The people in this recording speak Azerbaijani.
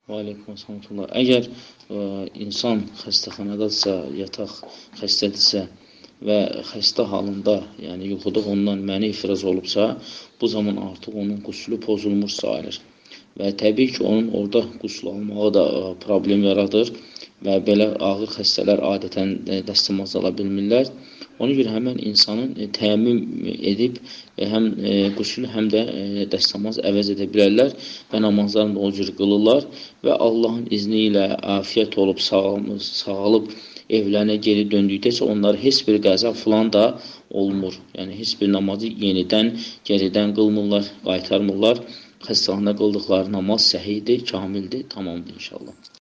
Və aleykümselam. Əgər insan xəstəxanadadsa, yataq xəstədirsə və xəstə halında, yəni yuxuda ondan məni ifraz olubsa, bu zaman artıq onun qüslu pozulmuş sayılır. Və təbii ki, onun orada qüsl almağı da problem yaradır və belə ağır xəstələr adətən dəstəmaz ala bilmirlər. Ona görə həmən insanın təmin edib həm qüsül, həm də dəstəmaz əvəz edə bilərlər və namazlarını da o cür qılırlar və Allahın izni ilə afiyyət olub, sağalıb evlərinə geri döndükdə isə onlara heç bir qəza filan da olmur. Yəni, heç bir namazı yenidən, geridən qılmırlar, qaytarmırlar. Xəstəxanada qıldıqları namaz səhiydir, kamildir, tamamdır inşallah.